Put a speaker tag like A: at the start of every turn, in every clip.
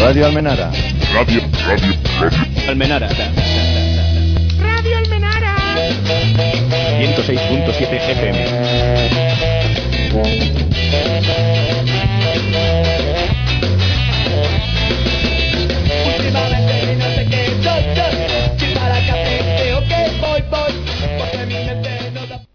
A: Radio Almenara.
B: Radio
C: Almenara.
D: Radio Almenara.
C: 106.7 FM.
D: Últimamente no sé qué soy. Si para café creo que voy. Porque mi mente no da.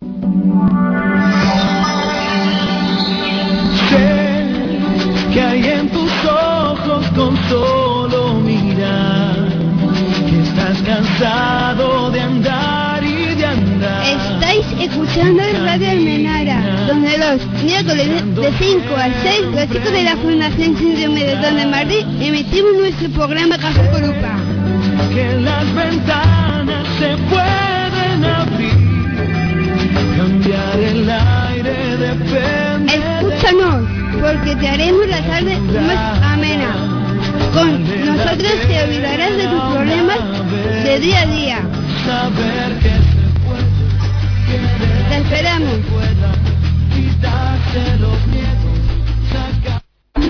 E: Sé que hay en tus ojos con solo mirar que estás cansado de andar y de andar.
F: Estáis escuchando Radio Almenara, donde los miércoles de 5 a 6 los chicos de la Fundación Síndrome de Down de Madrid emitimos nuestro programa Café con Lupa.
E: Que las ventanas se pueden abrir, cambiar el aire depende.
F: Escúchanos, porque te haremos la tarde más amena. Con nosotros te olvidarás de tus problemas de día a día.
E: Saber que se puede,
F: Te esperamos.
E: quitarse los miedos, sacar.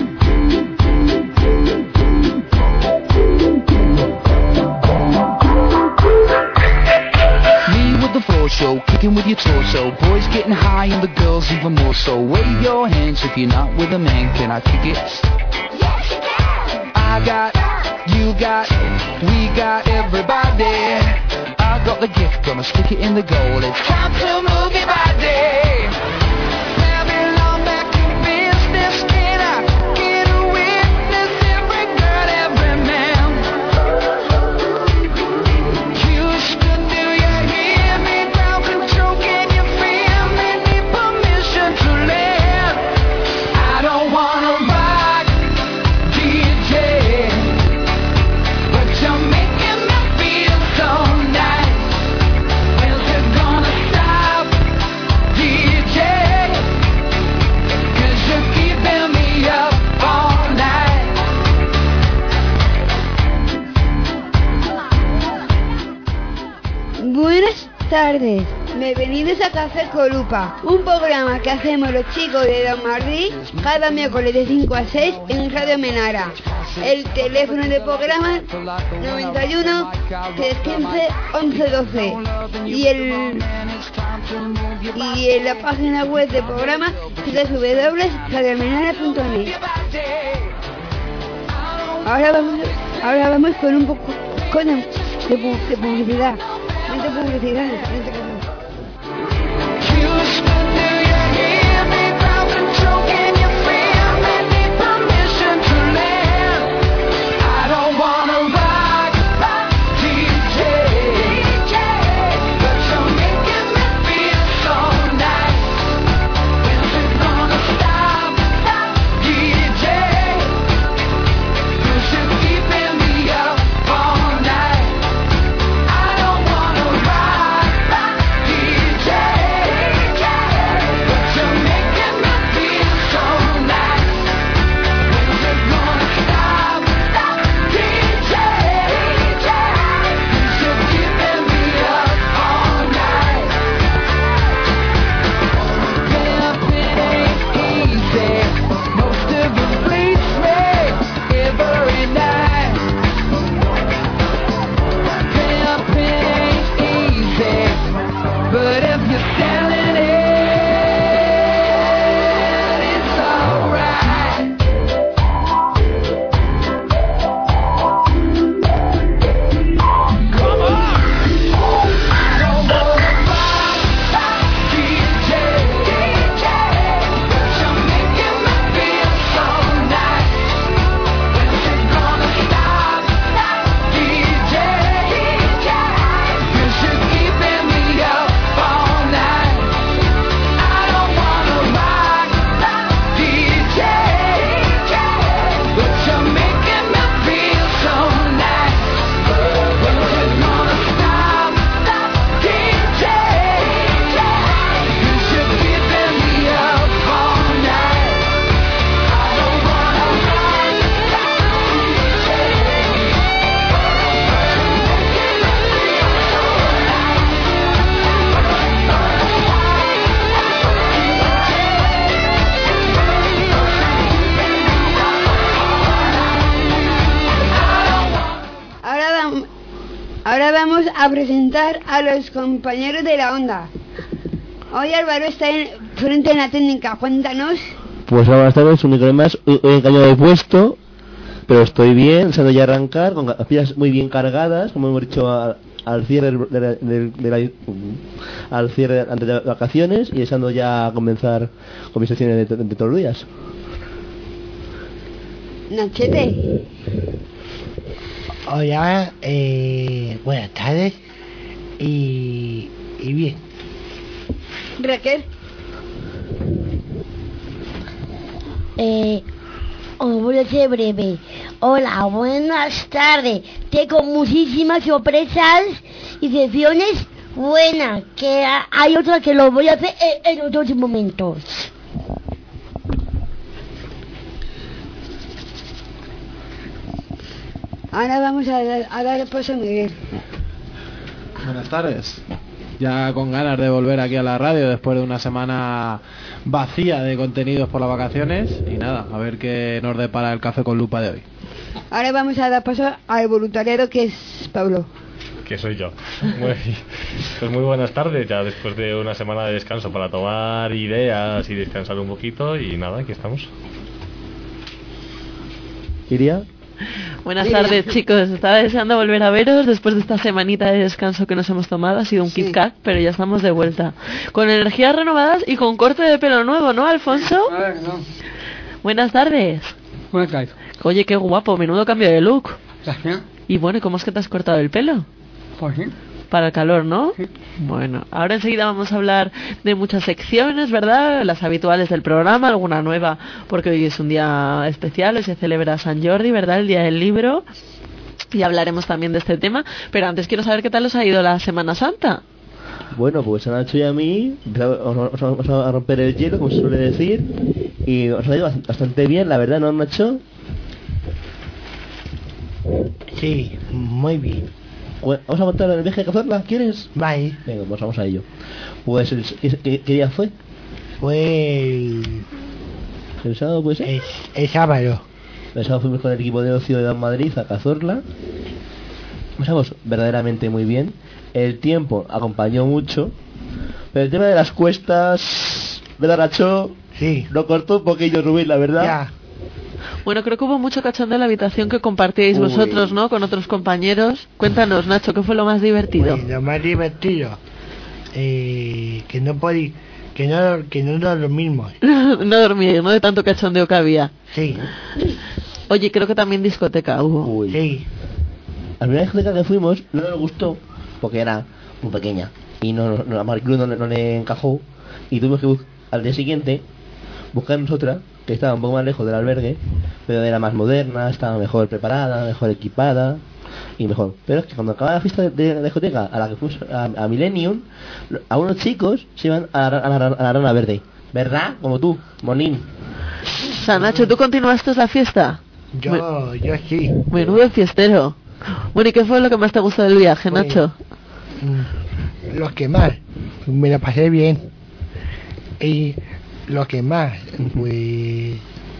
G: The floor show, kicking with your torso. Boys getting high and the girls even more so. Wave your hands if you're not with a man. Can I kick it?
D: Yes, you can.
G: I got, you got, we got everybody. I got the gift, gonna stick it in the goal. It's time to move your body. Babylon back in business. Can I get a witness? Every girl, every man. Houston, do you hear me? Ground control, can you feel me? Need permission to land. I don't wanna rock, DJ, but you're making me feel so nice. When's it gonna stop, DJ? 'Cause you're keeping me up all night.
F: Buenas tardes, bienvenidos a Café con Lupa, un programa que hacemos los chicos de Don Madrid cada miércoles de 5 a 6 en Radio Almenara. El teléfono del programa 91 315 1112 y en la página web del programa www.radioalmenara.net. Ahora vamos con un poco de publicidad. Mucha publicidad.
G: Houston, do you hear me? Ground control, can you feel me? Need permission to land. I don't wanna rock, DJ, but you're making me feel so nice. When's it gonna stop, DJ? 'Cause you're keeping me up all night. I don't wanna rock, DJ,
F: vamos a presentar a los compañeros de la onda. Hoy Álvaro está frente a la técnica, cuéntanos.
A: Pues buenas tardes, un micro más, un caño de puesto, pero estoy bien, deseando ya arrancar, con las pilas muy bien cargadas, como hemos dicho al cierre al cierre antes de vacaciones, y deseando ya comenzar con mis secciones de todos los días.
F: Nachete.
B: Hola, buenas tardes y bien.
F: Raquel.
H: Os voy a ser breve. Hola, buenas tardes. Tengo muchísimas sorpresas y secciones buenas, que hay otras que lo voy a hacer en otros momentos.
F: Ahora vamos a dar paso a Miguel.
I: Buenas tardes. Ya con ganas de volver aquí a la radio después de una semana vacía de contenidos por las vacaciones. Y nada, a ver qué nos depara el café con lupa de hoy.
F: Ahora vamos a dar paso al voluntariado, que es Pablo.
C: Que soy yo. Pues muy buenas tardes, ya después de una semana de descanso para tomar ideas y descansar un poquito. Y nada, aquí estamos.
A: ¿Iría?
J: Buenas tardes, chicos. Estaba deseando volver a veros después de esta semanita de descanso que nos hemos tomado. Ha sido un Kit Kat, pero ya estamos de vuelta. Con energías renovadas y con corte de pelo nuevo, ¿no, Alfonso?
K: No.
J: Buenas tardes.
K: Buenas tardes.
J: Oye, qué guapo, menudo cambio de look.
K: Gracias.
J: Y bueno, ¿cómo es que te has cortado el pelo?
K: Pues sí.
J: Para el calor, ¿no?
K: Sí.
J: Bueno, ahora enseguida vamos a hablar de muchas secciones, ¿verdad? Las habituales del programa, alguna nueva, porque hoy es un día especial, hoy se celebra San Jordi, ¿verdad? El Día del Libro. Y hablaremos también de este tema. Pero antes quiero saber qué tal os ha ido la Semana Santa.
A: Bueno, pues a Nacho y a mí vamos a romper el hielo, como se suele decir, y os ha ido bastante bien, la verdad, ¿no, Nacho?
B: Sí, muy bien.
A: Vamos a contar el viaje de Cazorla, ¿quieres?
B: Bye.
A: Venga, pues vamos a ello. Pues, ¿qué día fue?
B: Fue
A: ¿El sábado puede ser?
B: el sábado.
A: El sábado fuimos con el equipo de ocio de Dan Madrid a Cazorla. Pasamos verdaderamente muy bien. El tiempo acompañó mucho, pero el tema de las cuestas, ¿verdad, Nacho?
B: Sí.
A: Lo cortó un poquillo, Rubén, la verdad.
B: Ya.
J: Bueno, creo que hubo mucho cachondeo en la habitación que compartíais vosotros, ¿no? Con otros compañeros. Cuéntanos, Nacho, ¿qué fue lo más divertido?
B: Pues lo más divertido, que no dormimos.
J: No dormí, ¿no? De tanto cachondeo que había.
B: Sí.
J: Oye, creo que también discoteca hubo.
B: Sí.
A: La primera discoteca que fuimos no nos gustó porque era muy pequeña y a Maricruz no le encajó, y tuvimos que al día siguiente buscarnos otra que estaba un poco más lejos del albergue, pero era más moderna, estaba mejor preparada, mejor equipada y mejor. Pero es que cuando acababa la fiesta de la discoteca a la que fuimos a Millennium, a unos chicos se iban a la Rana Verde, ¿verdad? Como tú, Monín.
J: O sea, Nacho, ¿tú continuaste la fiesta?
B: Yo sí.
J: Menudo fiestero. Bueno, ¿y qué fue lo que más te gustó del viaje,
B: Pues,
J: Nacho?
B: Lo que más, me la pasé bien. Y lo que más, pues...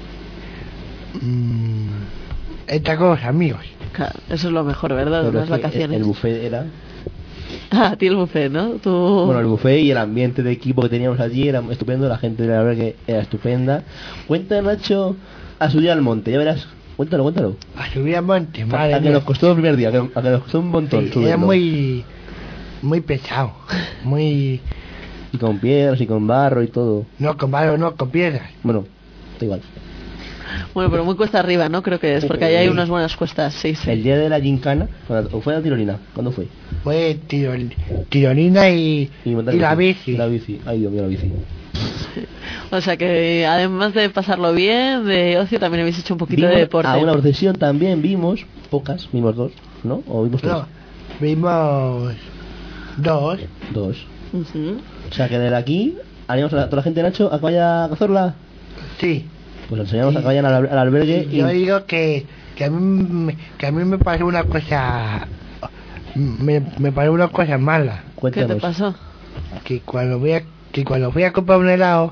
B: esta cosa, amigos.
J: Claro, eso es lo mejor, ¿verdad? De
A: Pero
J: unas
A: es que
J: vacaciones.
A: el buffet era...
J: Ah, a ti el buffet, ¿no? Tú...
A: Bueno, el buffet y el ambiente de equipo que teníamos allí era estupendo, la gente del albergue era estupenda. Cuenta, Nacho, a subir al monte, ya verás. Cuéntalo.
B: A subir al monte, madre
A: A que
B: mía.
A: nos costó el primer día, a que nos costó un montón
B: Sí,
A: subirlo.
B: era muy pesado, muy...
A: Y con piedras y con barro y todo.
B: No, con barro, no, con piedras.
A: Bueno, da igual.
J: Bueno, pero muy cuesta arriba, ¿no? Creo que es, porque ahí hay unas buenas cuestas, sí.
A: El día de la gincana, ¿o fue la tirolina? ¿Cuándo fue?
B: Fue tirolina y la bici.
A: La bici, ay Dios mío, la bici.
J: O sea que además de pasarlo bien, de ocio, también habéis hecho un poquito de deporte.
A: A una procesión también vimos dos, ¿no? ¿O vimos tres?
B: No, vimos dos.
A: O sea que desde aquí, animamos a toda la gente, Nacho, a que vaya a Cazorla.
B: Sí.
A: Pues enseñamos a que vayan al albergue.
B: Yo digo que a mí me parece una cosa... Me parece una cosa mala.
J: ¿Qué te pasó?
B: Que cuando fui a comprar un helado,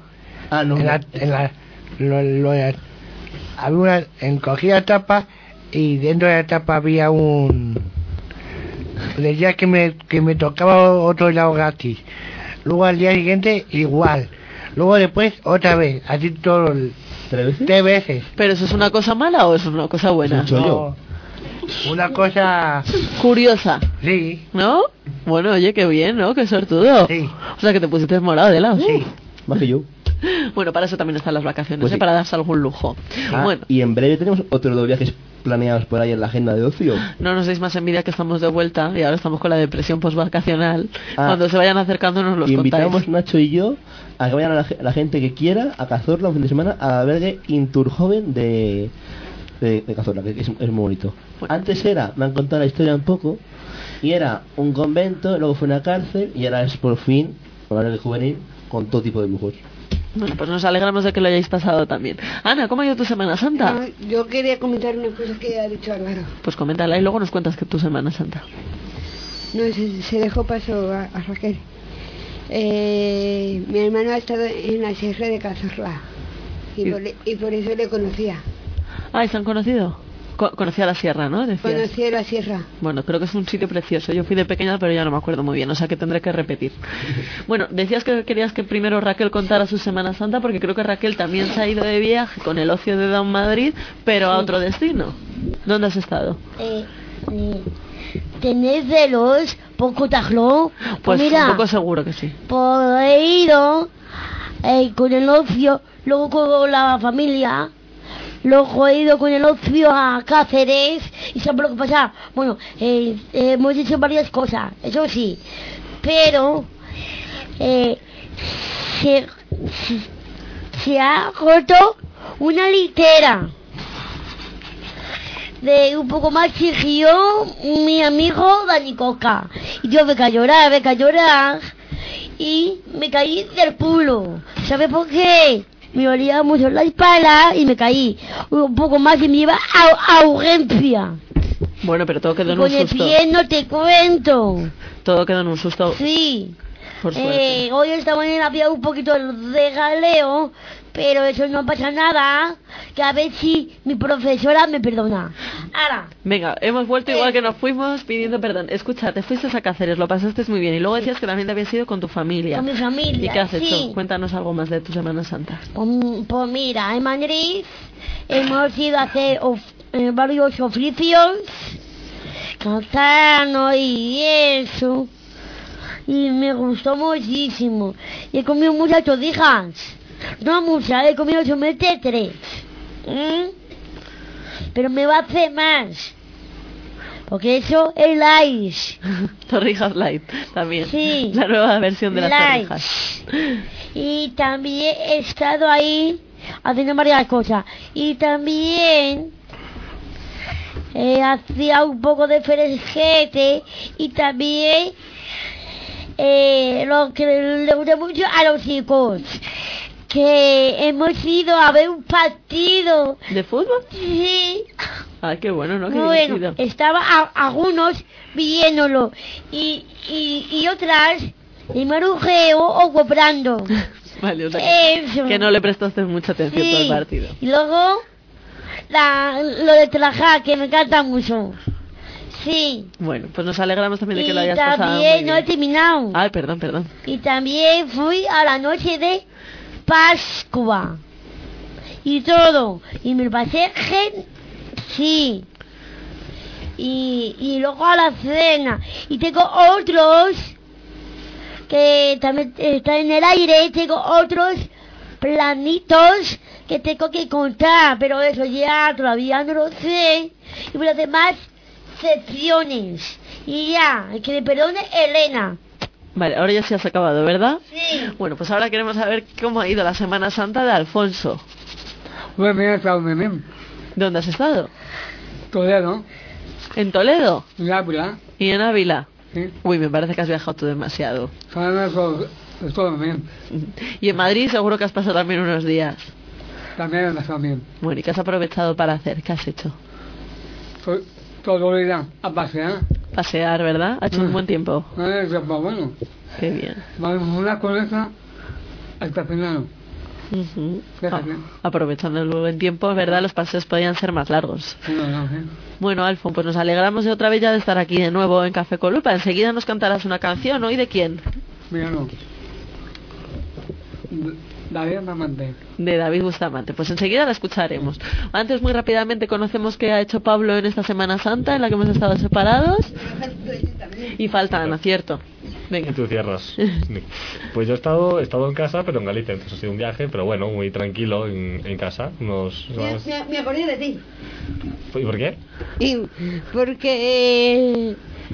B: encogí la tapa y dentro de la tapa había un decía que me tocaba otro helado gratis. Luego al día siguiente igual. Luego después otra vez, así todo. ¿3 veces?
J: ¿Pero eso es una cosa mala o es una cosa buena?
B: No, una cosa
J: curiosa.
B: Sí.
J: ¿No? Bueno, oye, qué bien, ¿no? Qué sortudo.
B: Sí.
J: O sea, que te pusiste morado de helado.
B: Sí.
A: Más que yo.
J: Bueno, para eso también están las vacaciones,
A: Pues sí.
J: para darse algún lujo. Bueno,
A: Y en breve tenemos otros 2 viajes planeados por ahí en la agenda de ocio.
J: no nos deis más envidia que estamos de vuelta y ahora estamos con la depresión postvacacional. Cuando se vayan acercando nos los
A: invitamos
J: contáis.
A: Nacho y yo a que vayan a la gente que quiera a Cazorla un fin de semana al albergue Inturjoven de Cazorla, que es muy bonito. Antes me han contado la historia un poco, y era un convento, luego fue una cárcel, y ahora es por fin un albergue juvenil con todo tipo de lujos.
J: Bueno, pues nos alegramos de que lo hayáis pasado también. Ana, ¿cómo ha ido tu Semana Santa?
F: No, yo quería comentar una cosa que ha dicho Álvaro.
J: Pues coméntala y luego nos cuentas que tu Semana Santa.
F: No, se dejó paso a Raquel. Mi hermano ha estado en la sierra de Cazorla y por eso le conocía.
J: Ah, ¿y se han conocido? Conocía la sierra, ¿no? Decías.
F: Conocía la sierra.
J: Bueno, creo que es un sitio precioso. Yo fui de pequeña, pero ya no me acuerdo muy bien, o sea que tendré que repetir. Bueno, decías que querías que primero Raquel contara su Semana Santa, porque creo que Raquel también se ha ido de viaje con el ocio de Don Madrid, pero a otro destino. ¿Dónde has estado?
H: ¿Tenés celos por contarlo?
J: Pues
H: mira,
J: un poco seguro que sí.
H: Pues he ido con el ocio, luego con la familia. Luego he ido con el ocio a Cáceres y ¿sabes lo que pasa? Bueno, hemos hecho varias cosas, eso sí, pero se ha roto una litera de un poco más chiquillo mi amigo Dani Coca y yo me caí a llorar y me caí del culo. ¿Sabes por qué? Me dolía mucho la espalda y me caí un poco más y me iba a urgencia.
J: Bueno, pero todo quedó en
H: Con
J: un
H: el
J: susto.
H: pie no te cuento.
J: Todo quedó en un susto.
H: Sí.
J: Por suerte.
H: Hoy esta mañana había un poquito de jaleo, pero eso no pasa nada. Que a ver si mi profesora me perdona. Ahora.
J: Venga, hemos vuelto igual que nos fuimos pidiendo perdón. Escucha, te fuiste a Cáceres, lo pasaste muy bien. Y luego decías que también te habías ido con tu familia.
H: Con mi familia,
J: ¿Y qué has
H: sí.
J: hecho? Cuéntanos algo más de tu Semana Santa.
H: Pues mira, en Madrid hemos ido a hacer varios oficios, cantarnos y eso. Y me gustó muchísimo. Y he comido muchas torrijas. No muchas, he comido solamente 3. Pero me va a hacer más. Porque eso es light.
J: Torrijas light, también.
H: Sí.
J: La nueva versión de las
H: Light.
J: torrijas.
H: Y también he estado ahí haciendo varias cosas. Y también hacía un poco de fresquete. Y también lo que le gusta mucho a los chicos, que hemos ido a ver un partido.
J: ¿De fútbol?
H: Sí.
J: Ay, qué bueno, ¿no? Qué
H: Bueno,
J: divertido.
H: estaba algunos viéndolo y otras en marujeo o comprando.
J: Vale, o sea que,
H: Eso.
J: que no le prestaste mucha atención
H: Sí.
J: todo el partido.
H: Y luego lo de trabajar, que me encanta mucho. Sí.
J: Bueno, pues nos alegramos también de que
H: Y
J: lo hayas pasado muy
H: también no he
J: bien.
H: terminado.
J: Ay, perdón.
H: Y también fui a la noche de Pascua. Y todo. Y me pasé sí. Y luego a la cena. Y tengo otros que también están en el aire. Tengo otros planitos que tengo que contar. Pero eso ya todavía no lo sé. Y voy a hacer más secciones. Y ya, que me perdone Elena.
J: Vale, ahora ya se has acabado, ¿verdad?
H: Sí.
J: Bueno, pues ahora queremos saber cómo ha ido la Semana Santa de Alfonso.
K: Pues mira, he estado muy bien.
J: ¿Dónde has estado?
K: Toledo,
J: ¿En Toledo?
K: en Ávila,
J: ¿Y en Ávila?
K: sí.
J: Uy, me parece que has viajado tú demasiado.
K: Sabes todo muy bien.
J: Y en Madrid seguro que has pasado también unos días.
K: También he estado bien.
J: Bueno, ¿y qué has aprovechado para hacer? ¿Qué has hecho?
K: Todo el día a pasear.
J: Pasear, ¿verdad? Ha hecho un buen tiempo.
K: Pues bueno.
J: Qué bien.
K: Vamos una coleta estacionado.
J: Ujú.
K: Fíjate.
J: Aprovechando el buen tiempo, ¿verdad? Los paseos podían ser más largos. Bueno, Alfon, pues nos alegramos de otra vez ya de estar aquí de nuevo en Café con Lupa. Enseguida nos cantarás una canción. ¿Hoy de quién?
K: Mira, no. David Bustamante.
J: De David Bustamante. Pues enseguida la escucharemos. Antes, muy rápidamente, conocemos qué ha hecho Pablo en esta Semana Santa en la que hemos estado separados. Y falta Ana, ¿cierto? Venga.
C: Y tú cierras. Pues yo he estado en casa, pero en Galicia. Entonces ha sido un viaje, pero bueno, muy tranquilo en casa.
F: Me acordé de ti.
C: ¿Y por qué?
F: Y porque...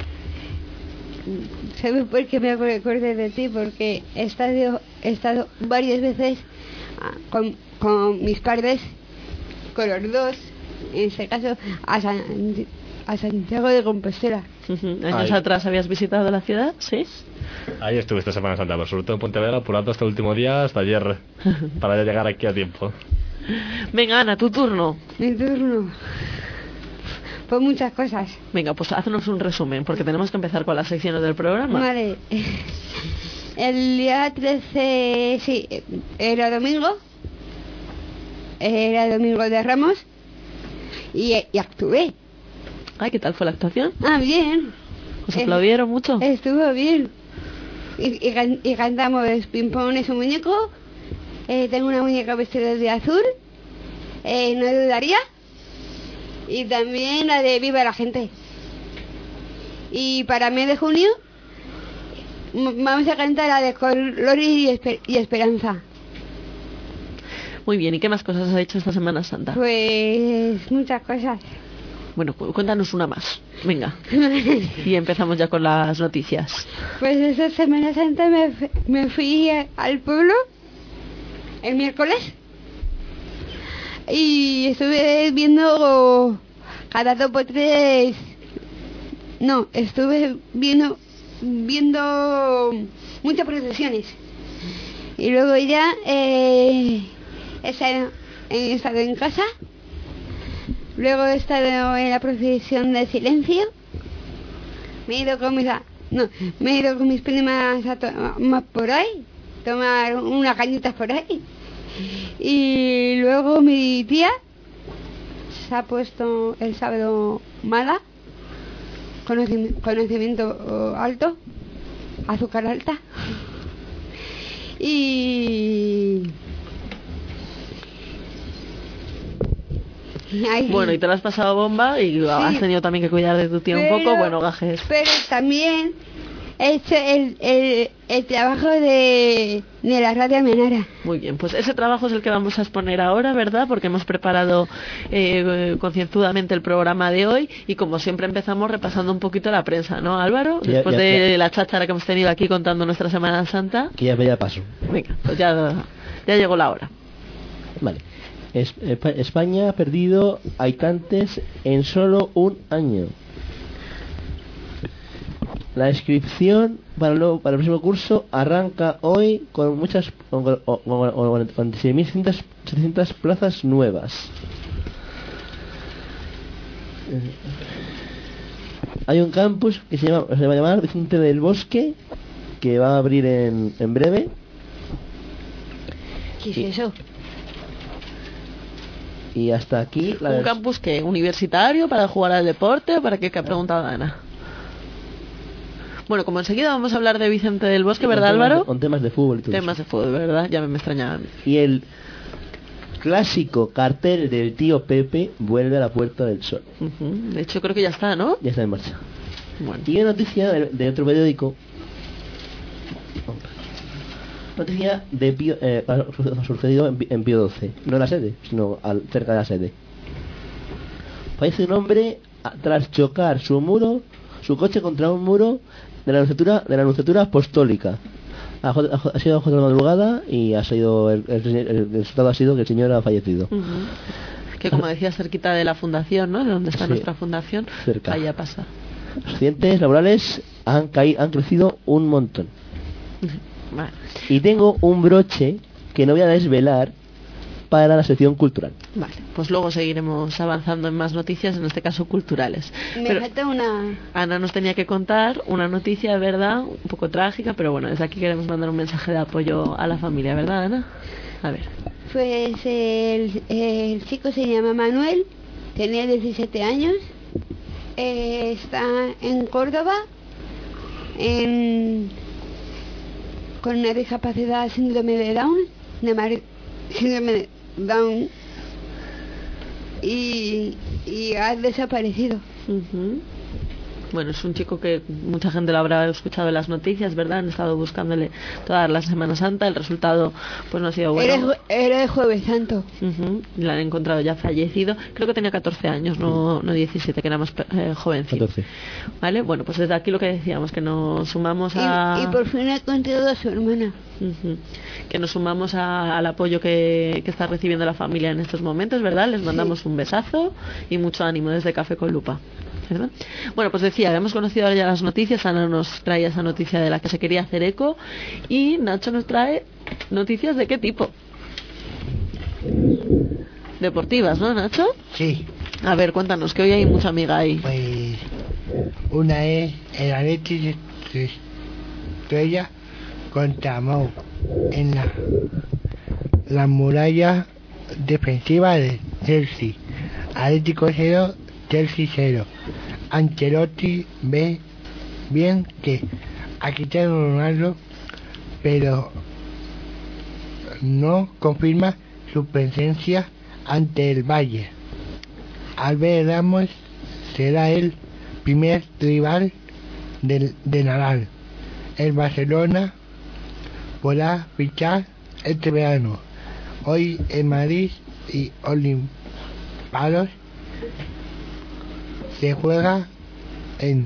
F: ¿Sabes por qué me acordé de ti? Porque he estado varias veces con mis padres, con los dos, en este caso a Santiago de Compostela.
J: ¿Años atrás habías visitado la ciudad? ¿Sí?
C: Ahí estuve esta Semana Santa, pero sobre todo en Pontevedra, apurando hasta el último día, hasta ayer, para ya llegar aquí a tiempo.
J: Venga, Ana, tu turno.
F: Mi turno. Pues muchas cosas.
J: Venga, pues haznos un resumen, porque tenemos que empezar con las secciones del programa.
F: Vale. El día 13, sí, era domingo. Era domingo de Ramos. Y actué.
J: Ay, ¿qué tal fue la actuación?
F: Ah, bien.
J: ¿Os aplaudieron mucho?
F: Estuvo bien. Y cantamos Ping-Pong es un muñeco. Tengo una muñeca vestida de azul. No dudaría. Y también la de Viva la Gente. Y para mes de junio vamos a cantar la de Colores y Esperanza.
J: Muy bien, ¿y qué más cosas has hecho esta Semana Santa?
F: Pues muchas cosas.
J: Bueno, cuéntanos una más. Venga. Y empezamos ya con las noticias.
F: Pues esta Semana Santa me fui al pueblo el miércoles. Y estuve viendo cada 2 por 3. No, estuve viendo muchas procesiones. Y luego ya he estado en casa. Luego he estado en la procesión de silencio. Me he ido con mis primas a tomar por ahí, tomar unas cañitas por ahí. Y luego mi tía se ha puesto el sábado mala, conocimiento alto, azúcar alta. Y
J: bueno, y te lo has pasado bomba y sí, has tenido también que cuidar de tu tía un poco. Bueno, gajes.
F: Pero también he hecho el trabajo de la radio Almenara.
J: Muy bien, pues ese trabajo es el que vamos a exponer ahora, ¿verdad? Porque hemos preparado concienzudamente el programa de hoy y como siempre empezamos repasando un poquito la prensa, ¿no, Álvaro? Después de la cháchara que hemos tenido aquí contando nuestra Semana Santa.
A: Que ya me da paso.
J: Venga, pues ya llegó la hora.
A: Vale. España ha perdido habitantes en solo un año. La inscripción para el próximo curso arranca hoy con 6.700 plazas nuevas. Hay un campus que se va a llamar Vicente del Bosque, que va a abrir en breve.
F: ¿Qué es eso?
A: Y hasta aquí
J: ¿Un campus que universitario para jugar al deporte o para qué? ¿Qué ha preguntado Ana? Bueno, como enseguida vamos a hablar de Vicente del Bosque, ¿verdad, Álvaro?
A: Con temas de fútbol y todo
J: temas de fútbol, ¿verdad? Ya me extrañaban.
A: Y el clásico cartel del tío Pepe vuelve a la Puerta del Sol.
J: De hecho, creo que ya está, ¿no?
A: Ya está en marcha.
J: Bueno.
A: Y una noticia de otro periódico. Noticia de sucedido en Pío XII, no en la sede, sino cerca de la sede. Fallece un hombre tras chocar su coche contra un muro de la Nunciatura Apostólica. Ha sido a las 4 de la madrugada y el resultado ha sido que el señor ha fallecido.
J: Que como decía, cerquita de la fundación, ¿no? De donde está nuestra fundación,
A: cerca.
J: Ahí pasa.
A: Los accidentes laborales han crecido un montón.
J: Vale.
A: Y tengo un broche que no voy a desvelar para la sección cultural.
J: Vale, pues luego seguiremos avanzando en más noticias, en este caso culturales.
F: Me falta una...
J: Ana nos tenía que contar una noticia, ¿verdad? Un poco trágica, pero bueno, desde aquí queremos mandar un mensaje de apoyo a la familia, ¿verdad, Ana? A ver.
F: Pues el chico se llama Manuel, tenía 17 años, está en Córdoba, con una discapacidad síndrome de Down, síndrome de Down, y ha desaparecido.
J: Bueno, es un chico que mucha gente lo habrá escuchado en las noticias, ¿verdad? Han estado buscándole toda la Semana Santa. El resultado pues no ha sido bueno.
F: Era el Jueves Santo.
J: La han encontrado ya fallecido. Creo que tenía 14 años, no 17, que era más jovencito.
A: 14.
J: ¿Vale? Bueno, pues desde aquí lo que decíamos, que nos sumamos a...
F: Y por fin ha encontrado a su hermana.
J: Que nos sumamos al apoyo que está recibiendo la familia en estos momentos, ¿verdad? Les mandamos un besazo y mucho ánimo desde Café con Lupa, ¿verdad? Bueno, pues decía, hemos conocido ya las noticias. Ana nos trae esa noticia de la que se quería hacer eco y Nacho nos trae noticias de qué tipo. Deportivas, ¿no, Nacho?
B: Sí.
J: A ver, cuéntanos, que hoy hay mucha amiga ahí.
B: Pues una es el Athletic Estrella contra Mou en la muralla defensiva de Chelsea. Atlético 0, Chelsea 0. Ancelotti ve bien que a Cristiano Ronaldo, pero no confirma su presencia ante el Bayern. Albert Ramos será el primer rival de Nadal. El Barcelona podrá fichar este verano. Hoy en Madrid y Olympiacos se juegan en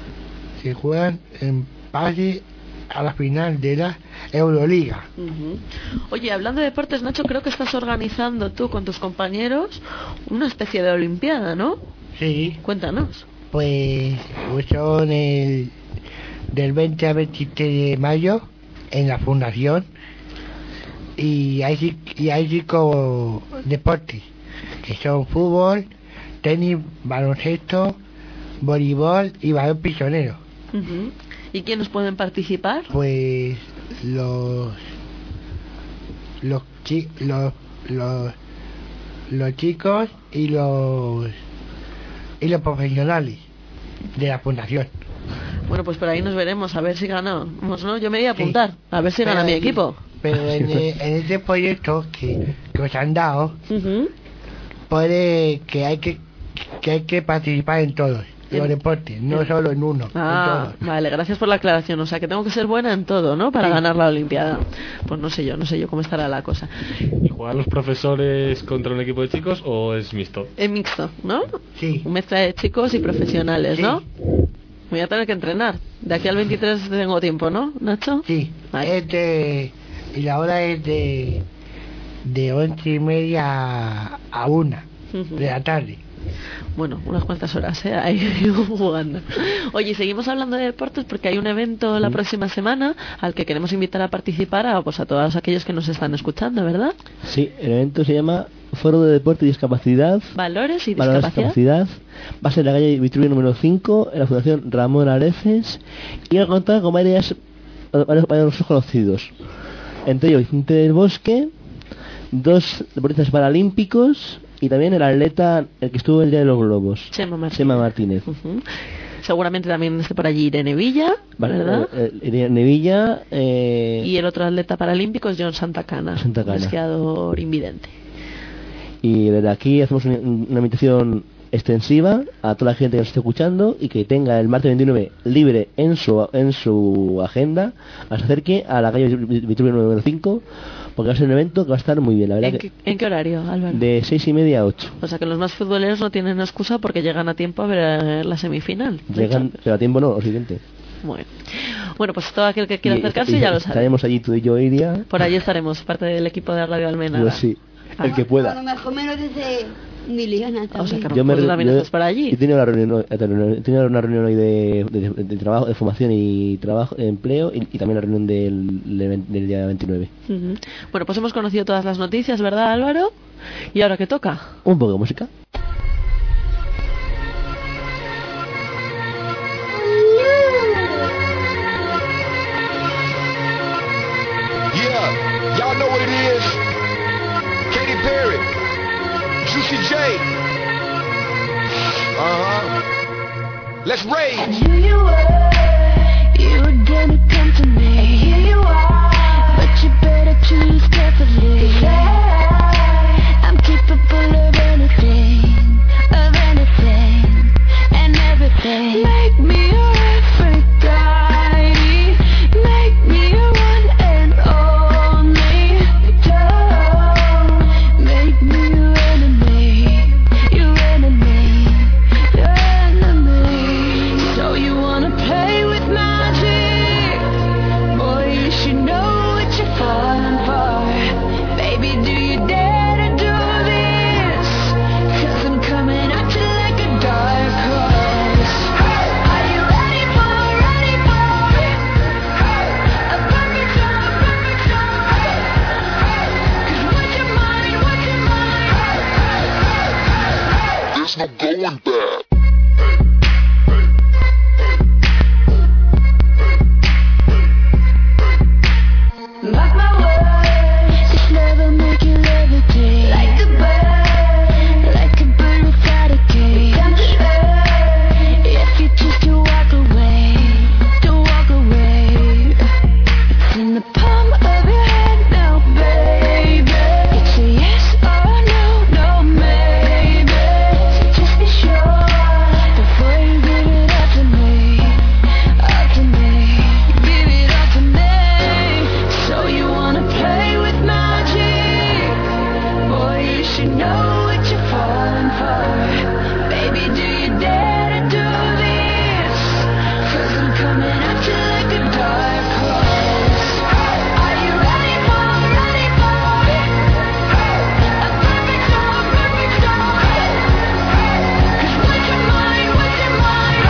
B: pase a la final de la Euroliga.
J: Oye, hablando de deportes, Nacho, creo que estás organizando tú con tus compañeros una especie de olimpiada, ¿no?
B: Sí.
J: Cuéntanos.
B: Pues son del 20 al 23 de mayo en la fundación, y hay 5 deportes que son fútbol, tenis, baloncesto, voleibol y balón prisionero.
J: ¿Y quiénes pueden participar?
B: Pues los chicos y los profesionales de la fundación.
J: Bueno, pues por ahí nos veremos, a ver si ganamos, ¿no? Yo me voy a apuntar, a ver si gana mi equipo.
B: Pero en este proyecto que os han dado, puede que hay que participar en todos los deportes, no solo en uno.
J: Ah, vale, gracias por la aclaración. O sea, que tengo que ser buena en todo, ¿no? Para ganar la Olimpiada. Pues no sé yo cómo estará la cosa.
C: ¿Juegan los profesores contra un equipo de chicos o es mixto?
J: Es mixto, ¿no?
B: Sí.
J: Mezcla de chicos y profesionales, ¿no? Voy a tener que entrenar. De aquí al 23 tengo tiempo, ¿no, Nacho?
B: Sí.
J: Vale.
B: Y la hora es de 11:30 a 1 de la tarde.
J: Bueno, unas cuantas horas, ahí jugando. Oye, seguimos hablando de deportes porque hay un evento la próxima semana al que queremos invitar a participar a todos aquellos que nos están escuchando, ¿verdad?
A: Sí, el evento se llama Foro de Deporte y Discapacidad.
J: Valores y
A: Discapacidad. Va a ser en la calle Vitruvio número 5, en la Fundación Ramón Areces, y va a contar con varios conocidos. Entre ellos Vicente del Bosque, 2 deportistas paralímpicos y también el atleta, el que estuvo el Día de los Globos, Chema Martínez.
J: Seguramente también esté por allí Irene Villa, ¿verdad?
A: Irene Villa.
J: Y el otro atleta paralímpico es John Santacana, esquiador invidente.
A: Y desde aquí hacemos una invitación extensiva a toda la gente que nos esté escuchando y que tenga el martes 29 libre en su agenda, a se acerque a la calle Vitruvio número 5, porque va a ser un evento que va a estar muy bien, la verdad.
J: ¿En qué horario, Álvaro?
A: De 6:30 a 8.
J: O sea que los más futboleros no tienen excusa porque llegan a tiempo a ver la semifinal.
A: Llegan, pero a tiempo no, lo siguiente.
J: Bueno, pues todo aquel que quiera acercarse ya lo sabe.
A: Estaremos allí tú y yo, Iria.
J: Por allí estaremos, parte del equipo de Radio Almenara.
A: Pues sí, el que pueda.
F: A lo mejor menos Mi Liliana
J: O sea,
F: también.
J: que tú también estás por allí.
A: He tenido una reunión hoy de trabajo, de formación y trabajo, de empleo, y también la reunión del día 29.
J: Bueno, pues hemos conocido todas las noticias, ¿verdad, Álvaro? ¿Y ahora qué toca?
A: Un poco de música.
L: Yeah, y'all know what it is. Katy Perry, Juicy J. Let's rage.
M: I knew you were gonna come to me. And here you are, but you better choose carefully. 'Cause I'm capable of anything, and everything. Make me your Aphrodite, make me your one and only. Don't make me your enemy, your enemy, your enemy. So you wanna play with magic? Boy, you should know what you're falling for. Baby, do you dare to do this? 'Cause I'm coming at you like a dark horse. Are you ready for a perfect storm, perfect storm? 'Cause what's your mind, what's your mind?
L: There's no going back.
M: Mark my words, this love will make you levitate. Like a bird without a cage. Come to earth, if you choose to walk away, don't walk away. It's in the palm of your hand now, baby. It's a yes or no, no maybe. So just be sure before you give it all to me, all to me. Give it all to me. So you wanna play with magic? Boy, you should know what you're falling for. Baby, do you dare to do this? 'Cause I'm coming at you like a dark horse. Are you ready for a perfect storm, perfect storm? 'Cause what's your mind, what's your mind?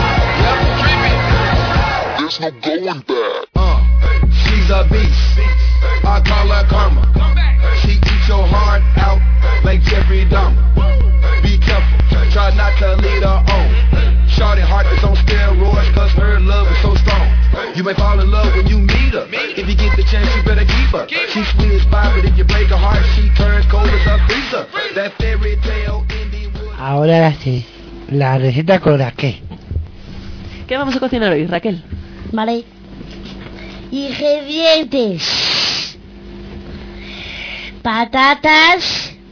L: There's no going back. She's a beast. I call her karma. She eats your heart out like Jeffrey Dahmer. Be careful, try not to lead her on. Shorty heart is on steroids 'cause her love is so strong. You may fall in love when you meet her. If you get the chance, you better keep her. She's sweet as pie, but if you break her heart, she turns cold as a freezer. That fairy tale ending would...
B: Ahora sí, la receta con Raquel.
J: ¿Qué vamos a cocinar hoy, Raquel?
H: Vale. Ingredientes: patatas,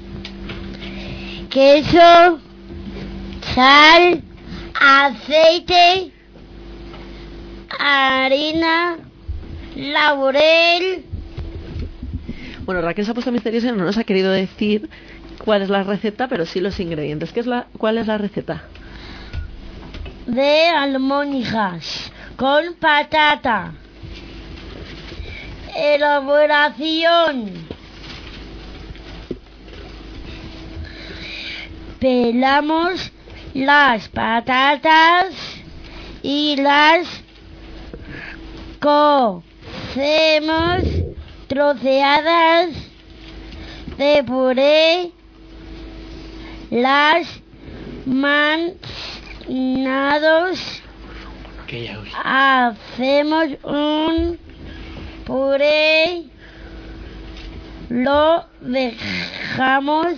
H: queso, sal, aceite, harina, laurel.
J: Bueno, Raquel se ha puesto misteriosa y no nos ha querido decir cuál es la receta, pero sí los ingredientes. ¿Cuál es la receta?
H: De almóndigas con patata. Elaboración: pelamos las patatas y las cocemos troceadas de puré, las manzanas. Hacemos un puré, lo dejamos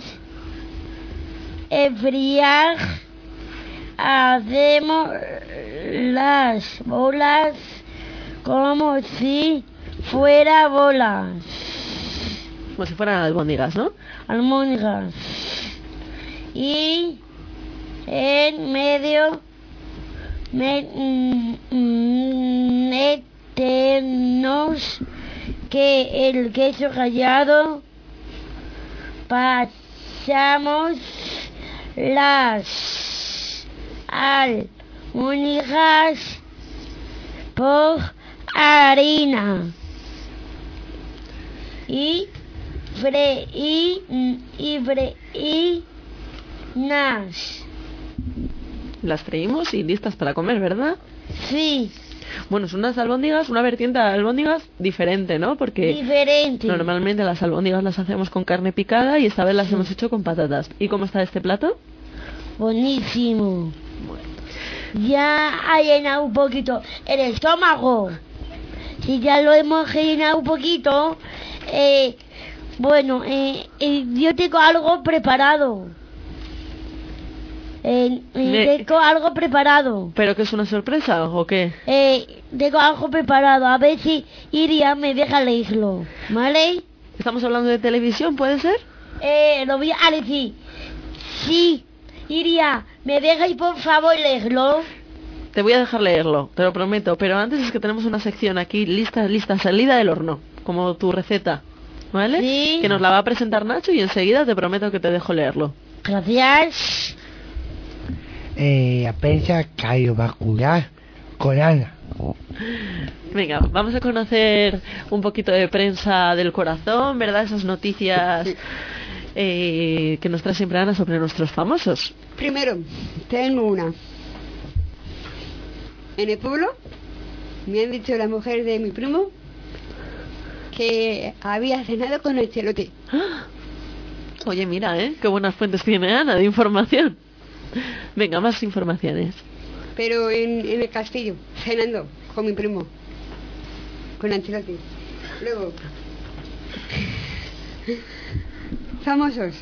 H: enfriar, hacemos las bolas como si fuera bolas.
J: Como si fueran albóndigas, ¿no?
H: Almóndigas. Y en medio metemos que el queso rallado, pasamos las almóndigas por harina y Nas.
J: Las freímos y listas para comer, ¿verdad?
H: Sí.
J: Bueno, son unas albóndigas, una vertiente de albóndigas diferente, ¿no? Porque
H: Diferente.
J: normalmente las albóndigas las hacemos con carne picada y esta vez las hemos hecho con patatas. ¿Y cómo está este plato?
H: Buenísimo. Ya ha llenado un poquito el estómago. Si ya lo hemos llenado un poquito, yo tengo algo preparado. Tengo algo preparado.
J: ¿Pero que es una sorpresa o qué?
H: Tengo algo preparado. A ver si Iria me deja leerlo. ¿Vale?
J: ¿Estamos hablando de televisión, puede ser?
H: Lo voy a decir. Sí, Iria, ¿me dejáis por favor leerlo?
J: Te voy a dejar leerlo, te lo prometo. Pero antes es que tenemos una sección aquí, lista, salida del horno. Como tu receta, ¿vale?
H: Sí.
J: Que nos la va a presentar Nacho y enseguida te prometo que te dejo leerlo.
H: Gracias.
B: Prensa cardiovascular con Ana.
J: Venga, vamos a conocer un poquito de prensa del corazón, ¿verdad? Esas noticias que nos trae siempre Ana sobre nuestros famosos.
F: Primero, tengo una. En el pueblo me han dicho la mujer de mi primo que había cenado con el Chelote.
J: Oye, mira, qué buenas fuentes tiene Ana de información. Venga, más informaciones.
F: Pero en el castillo, cenando con mi primo, con Ancelotti. Luego, famosos.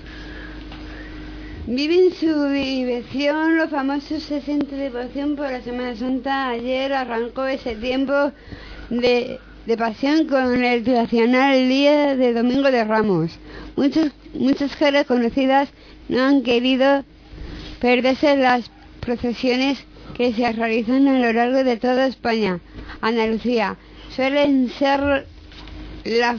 F: Viven su diversión los famosos 60 de devoción por la Semana Santa. Ayer arrancó ese tiempo de pasión con el tradicional día de Domingo de Ramos. Muchas caras conocidas no han querido perderse las procesiones que se realizan a lo largo de toda España. Andalucía suelen ser la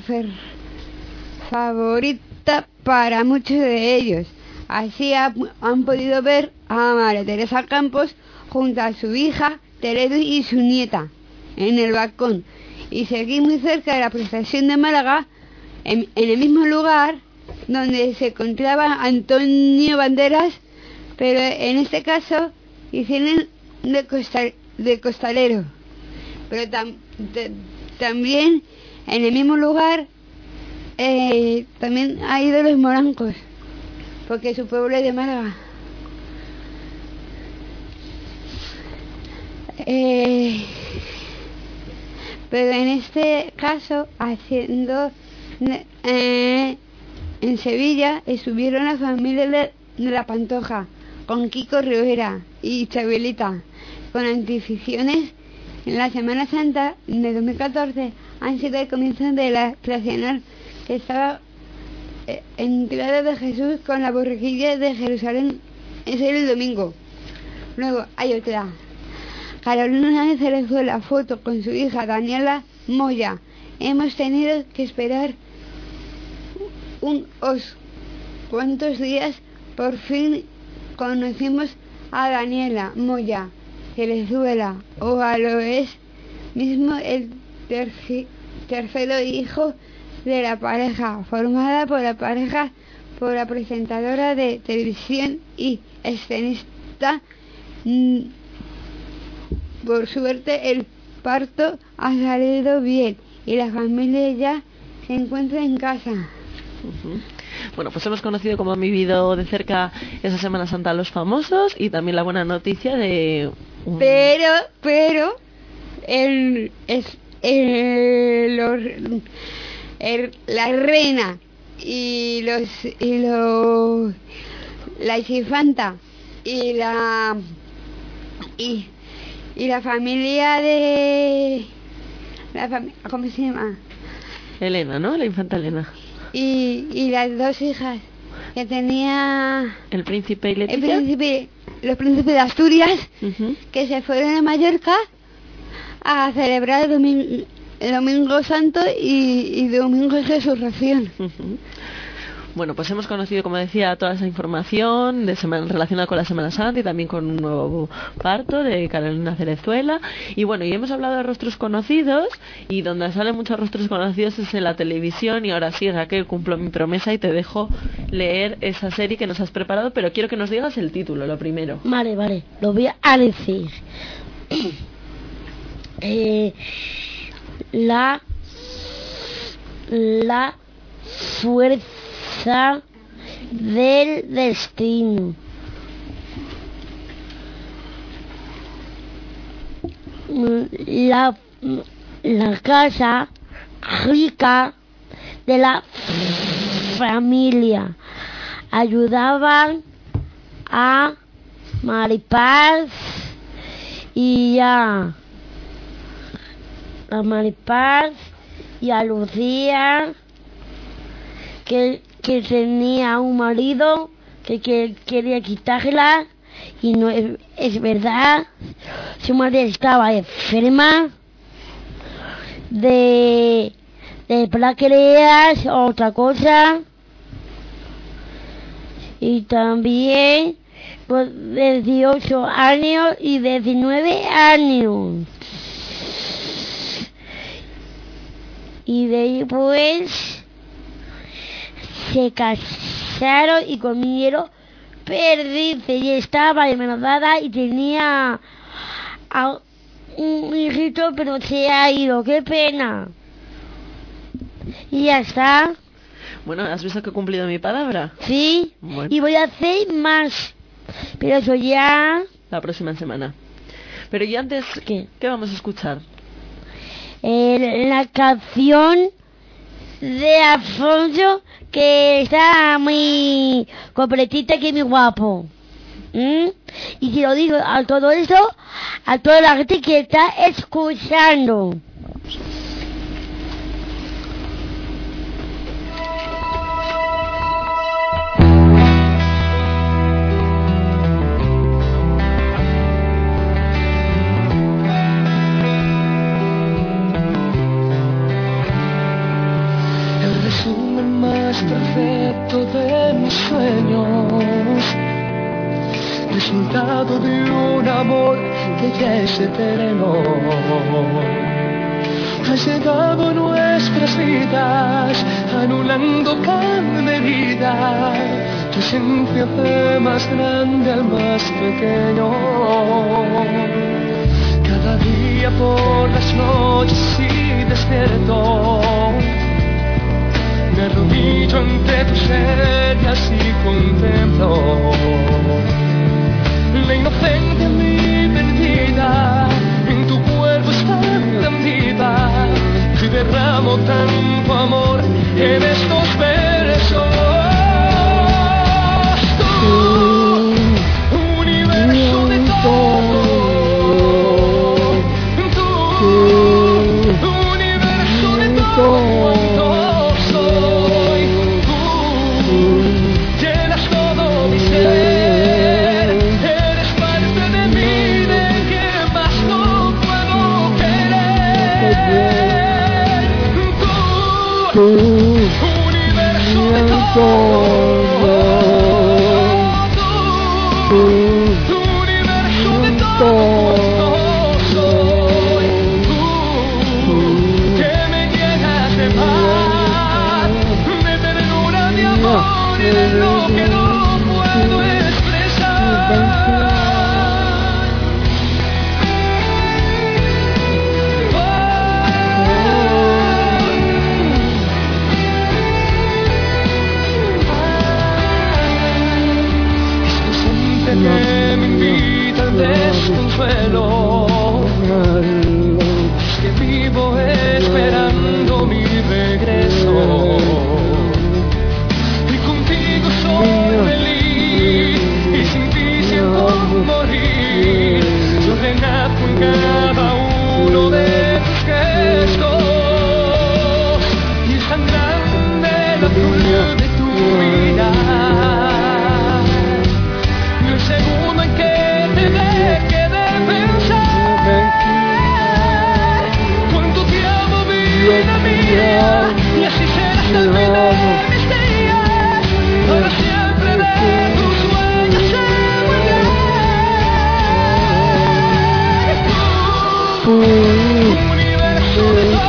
F: favorita para muchos de ellos. Así han podido ver a María Teresa Campos junto a su hija Teredu y su nieta en el balcón, y seguir muy cerca de la procesión de Málaga, en el mismo lugar donde se encontraba Antonio Banderas, pero en este caso hicieron de costalero. Pero también en el mismo lugar también ha ido los morancos, porque su pueblo es de Málaga. Pero en este caso, en Sevilla, estuvieron la familia de la Pantoja, con Kiko Rivera y Chabelita, con anticipaciones. En la Semana Santa de 2014 han sido el comienzo de la tradicional que estaba entrada de Jesús con la borriquilla de Jerusalén. Ese era el domingo. Luego hay otra. Carolina se le fue la foto con su hija Daniela Moya. Hemos tenido que esperar unos cuantos días. Por fin conocimos a Daniela Moya Venezuela, o a lo es mismo el tercero hijo de la pareja, formada por la pareja por la presentadora de televisión y escenista. Por suerte el parto ha salido bien y la familia ya se encuentra en casa.
J: Bueno, pues hemos conocido cómo han vivido de cerca esa Semana Santa los famosos, y también la buena noticia de
F: pero la reina y la infanta y la familia de ¿cómo se llama?
J: Elena, ¿no? La infanta Elena.
F: Y las dos hijas que tenía
J: el príncipe y Leticia.
F: Los príncipes de Asturias, que se fueron a Mallorca a celebrar el Domingo Santo y Domingo de Resurrección.
J: Bueno, pues hemos conocido, como decía, toda esa información relacionada con la Semana Santa y también con un nuevo parto de Carolina Cerezuela. Y bueno, y hemos hablado de rostros conocidos, y donde salen muchos rostros conocidos es en la televisión. Y ahora sí, Raquel, cumplo mi promesa y te dejo leer esa serie que nos has preparado, pero quiero que nos digas el título, lo primero.
H: Vale, lo voy a decir. La fuerza del destino. La casa rica de la familia ayudaban a Maripaz y a Lucía, que tenía un marido que quería quitarla, y no es verdad. Su madre estaba enferma de plaqueas o otra cosa, y también de 18 años y 19 años. Y después se casaron y comieron perdices, y estaba embarazada y tenía un hijito, pero se ha ido, qué pena. Y ya está.
J: Bueno, ¿has visto que he cumplido mi palabra?
H: Sí, bueno. Y voy a hacer más, pero eso ya
J: la próxima semana. Pero y antes, ¿qué vamos a escuchar?
H: La canción de Alfonso, que está muy completita, que es muy guapo. Y si lo digo a todo eso, a toda la gente que está escuchando.
E: Perfecto de mis sueños, resultado de un amor que ya es eterno. Ha llegado nuestras vidas, anulando cada medida. Tu esencia hace más grande al más pequeño. Cada día por las noches y despierto, me arrodillo ante tus señas y contemplo la inocencia en mí perdida. En tu cuerpo está tan viva, y derramo tanto amor en estos versos. Tu universo de todo, tu universo de todo. Universo de todo, tu universo de todo soy tú, que me llenas de paz, de ternura, de amor y de lo que no puedo expresar. Que me invita al desconsuelo, es que vivo esperando mi regreso, y contigo soy feliz, y sin ti siento morir. Yo renazco en cada uno de tus gestos, y es tan grande la azul de tu mirada. Segundo en que te deje de pensar, cuánto te amo, vida mía, y así será hasta el final de mis días.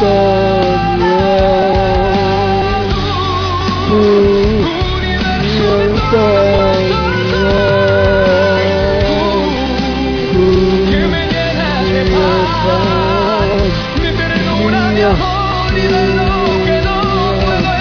E: que me llena de paz, mi ternura de amor y de lo que no puedo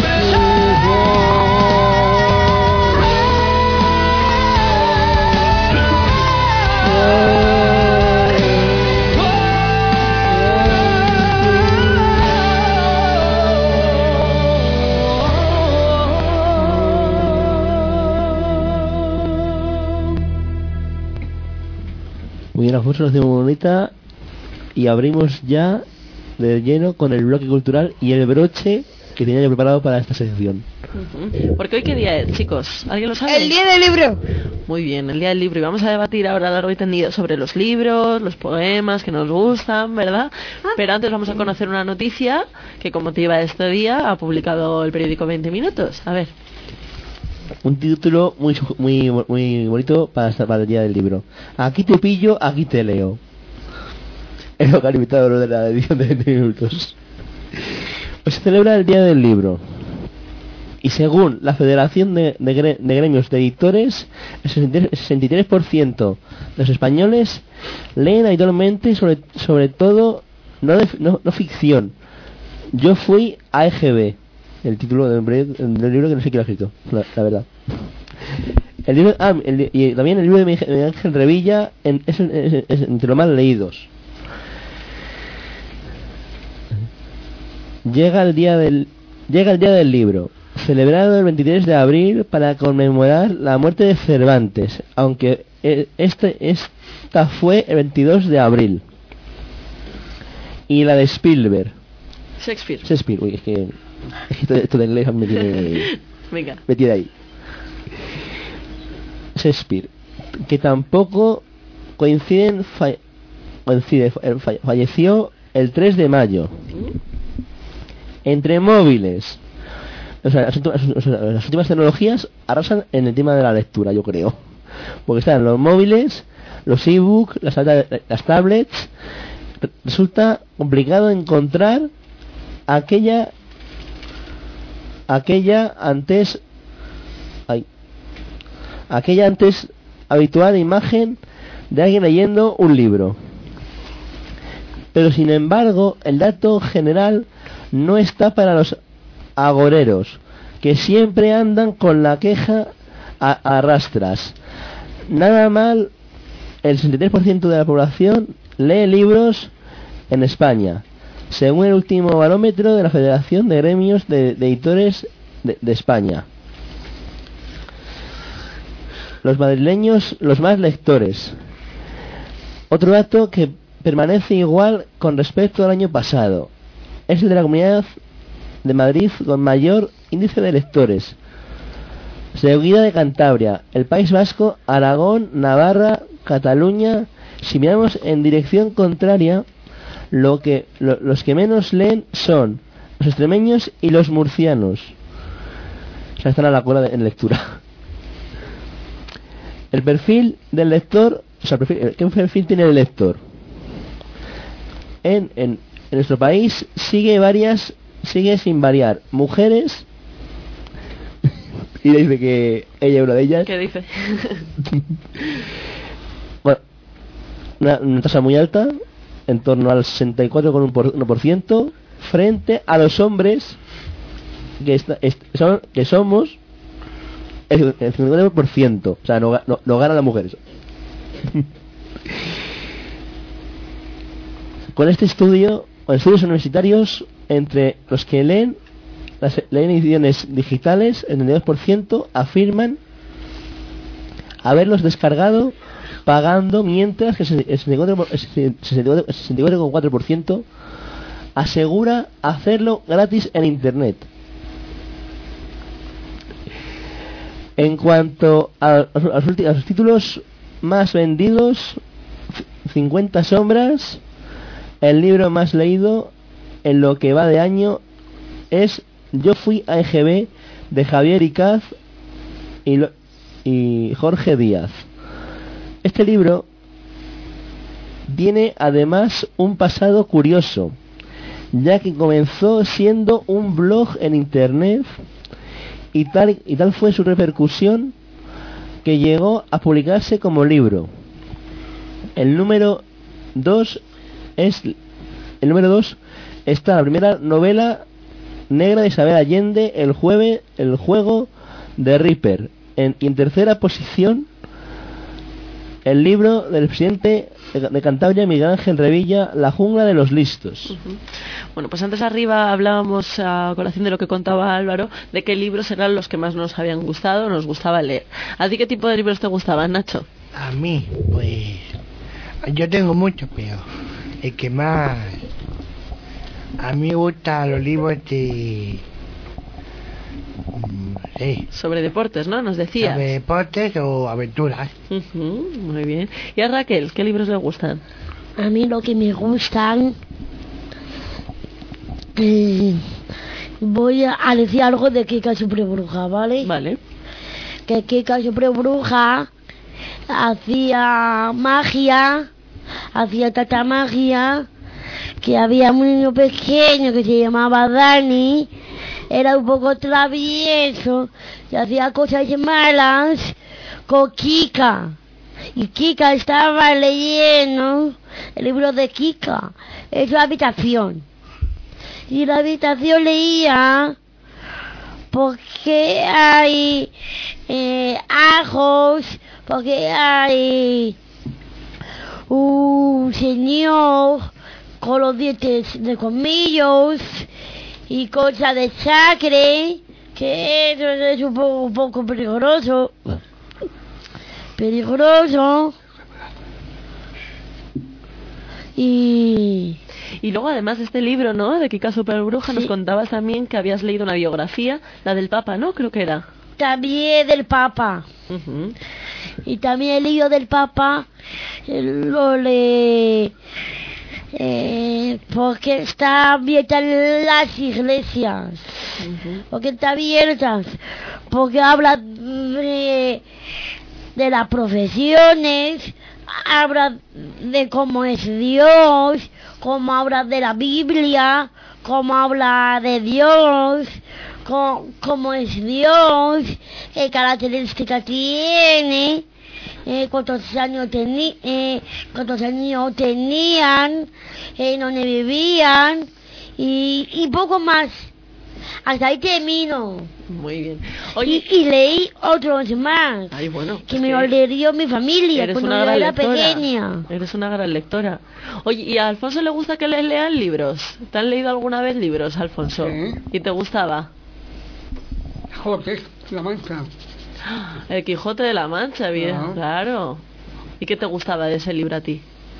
A: Muy bien, la foto nos hacemos muy bonita y abrimos ya de lleno con el bloque cultural y el broche que tenía yo preparado para esta sección.
J: Porque hoy qué día es, chicos, ¿alguien lo sabe?
F: El día del libro.
J: Muy bien, el día del libro, y vamos a debatir ahora largo y tendido sobre los libros, los poemas que nos gustan, ¿verdad? Pero antes vamos a conocer una noticia que con motivo de este día ha publicado el periódico 20 Minutos. A ver.
A: Un título muy bonito para el día del libro. Aquí te pillo, aquí te leo. Es lo que han invitado de la edición de 20 minutos. Hoy se celebra el día del libro. Y según la Federación de Gremios de Editores, el 63% de los españoles leen habitualmente sobre todo no ficción. Yo fui a EGB. El título del libro que no sé quién lo ha escrito, la verdad. El libro, y también el libro de Miguel Ángel Revilla es entre los más leídos. Llega el día del libro, celebrado el 23 de abril para conmemorar la muerte de Cervantes, aunque esta fue el 22 de abril. Y la de Spielberg. Shakespeare, uy, es que esto de inglés me tiene
J: Venga.
A: metido ahí. Shakespeare, que tampoco falleció el 3 de mayo. Entre móviles, o sea, las últimas tecnologías arrasan en el tema de la lectura, yo creo, porque están los móviles, los e-books, las tablets. Resulta complicado encontrar aquella antes habitual imagen de alguien leyendo un libro. Pero sin embargo, el dato general no está para los agoreros, que siempre andan con la queja a rastras. Nada mal, el 63% de la población lee libros en España, según el último barómetro de la Federación de Gremios de Editores de España. Los madrileños, los más lectores. Otro dato que permanece igual con respecto al año pasado es el de la Comunidad de Madrid con mayor índice de lectores, seguida de Cantabria, el País Vasco, Aragón, Navarra, Cataluña. Si miramos en dirección contraria, los que menos leen son los extremeños y los murcianos. O sea, están a la cola en lectura. El perfil del lector, o sea, ¿qué perfil tiene el lector? En nuestro país sigue sin variar. Mujeres, y dice que ella es una de ellas.
J: ¿Qué dice?
A: Bueno, una tasa muy alta, en torno al 64,1%, frente a los hombres que somos el 59%. O sea, no ganan las mujeres. Con este estudio, con estudios universitarios, entre los que leen ediciones digitales, el 92% afirman haberlos descargado pagando, mientras que el 64,4% asegura hacerlo gratis en internet. En cuanto a los títulos más vendidos, 50 sombras, el libro más leído en lo que va de año es Yo fui a EGB, de Javier Icaz y Jorge Díaz. Este libro tiene además un pasado curioso, ya que comenzó siendo un blog en internet y tal fue su repercusión que llegó a publicarse como libro. El número 2 está la primera novela negra de Isabel Allende, El juego de Ripper. Y en tercera posición, el libro del presidente de Cantabria, Miguel Ángel Revilla, La jungla de los listos.
J: Bueno, pues antes arriba hablábamos a colación de lo que contaba Álvaro, de qué libros eran los que más nos habían gustado, nos gustaba leer. ¿A ti qué tipo de libros te gustaban, Nacho?
B: A mí, pues... Yo tengo muchos, pero el que más... A mí me gustan los libros de... Sí.
J: Sobre deportes, ¿no? Nos decías.
B: Sobre deportes o aventuras.
J: Muy bien. ¿Y a Raquel, qué libros le gustan?
H: A mí lo que me gustan... voy a decir algo de Kika Superbruja, ¿vale?
J: Vale.
H: Que Kika Superbruja hacía magia, hacía tanta magia, que había un niño pequeño que se llamaba Dani, era un poco travieso y hacía cosas malas con Kika. Y Kika estaba leyendo el libro de Kika en su habitación. Y la habitación leía porque hay ajos, porque hay un señor con los dientes de colmillos y cosas de sangre, que eso es un poco peligroso.
J: Y luego, además de este libro, ¿no?, de Kika Superbruja, sí, nos contabas también que habías leído una biografía, la del Papa, ¿no? Creo que era.
H: También del Papa. Y también el libro del Papa lo leí porque está abierta en las iglesias. Porque está abiertas. Porque habla de las profesiones, habla de cómo es Dios, cómo habla de la Biblia, cómo habla de Dios, cómo es Dios, qué características tiene, cuántos años tenían, dónde vivían y poco más. Hasta ahí termino.
J: Muy bien. Oye,
H: y leí otros más.
J: Ay, bueno,
H: que me lo leyó mi familia cuando yo era pequeña.
J: Eres una gran lectora. Oye, ¿y a Alfonso le gusta que les lean libros? ¿Te han leído alguna vez libros, Alfonso?
K: Sí.
J: ¿Y te gustaba?
K: Quijote de la Mancha.
J: El Quijote de la Mancha, bien, claro. ¿Y qué te gustaba de ese libro a ti?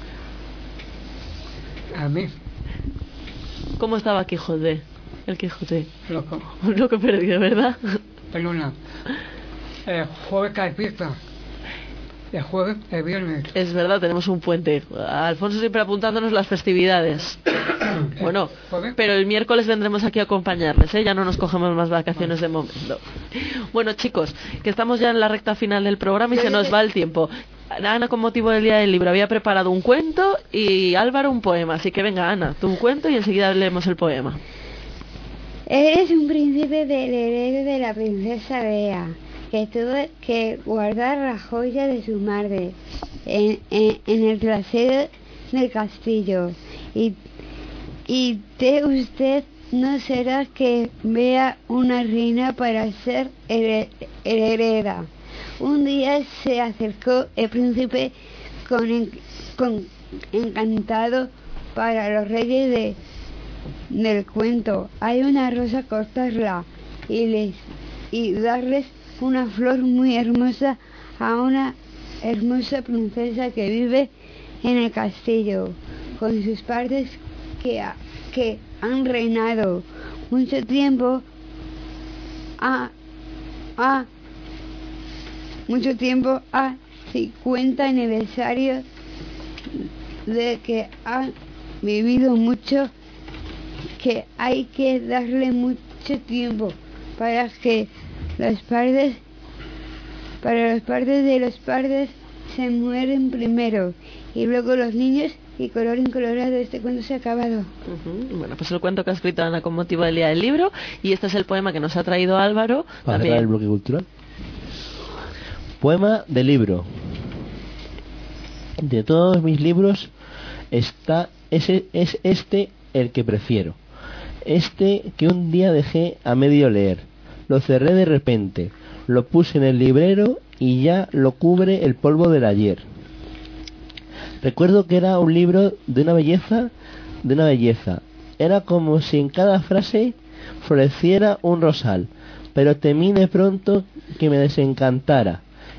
K: A mí.
J: ¿Cómo estaba Quijote? El Quijote.
K: Loco.
J: Un loco perdido, ¿verdad?
K: Perdona. El jueves cae fiesta. El jueves, el viernes.
J: Es verdad, tenemos un puente. Alfonso siempre apuntándonos las festividades. Bueno, pero el miércoles vendremos aquí a acompañarles, ¿eh? Ya no nos cogemos más vacaciones de momento. Bueno, chicos, que estamos ya en la recta final del programa y se nos va el tiempo. Ana, con motivo del Día del Libro, había preparado un cuento y Álvaro un poema. Así que venga, Ana, tú un cuento y enseguida leemos el poema.
F: Eres un príncipe del heredero de la princesa Bea, que tuvo que guardar la joya de su madre en el trasero del castillo. Y usted no será que vea una reina para ser heredera. Un día se acercó el príncipe con encantado para los reyes del cuento. Hay una rosa, cortarla y darles una flor muy hermosa a una hermosa princesa que vive en el castillo con sus padres que han reinado mucho tiempo a 50 aniversario de que han vivido mucho, que hay que darle mucho tiempo para que los padres de los padres se mueren primero y luego los niños y colorín colorado este cuento se ha acabado.
J: Bueno, pues el cuento que ha escrito Ana con motivo del día del libro, y este es el poema que nos ha traído Álvaro.
A: Para cerrar el bloque cultural. Poema de libro. De todos mis libros es este el que prefiero. Este que un día dejé a medio leer. Lo cerré de repente, lo puse en el librero y ya lo cubre el polvo del ayer. Recuerdo que era un libro de una belleza. Era como si en cada frase floreciera un rosal, pero temí de pronto que me desencantara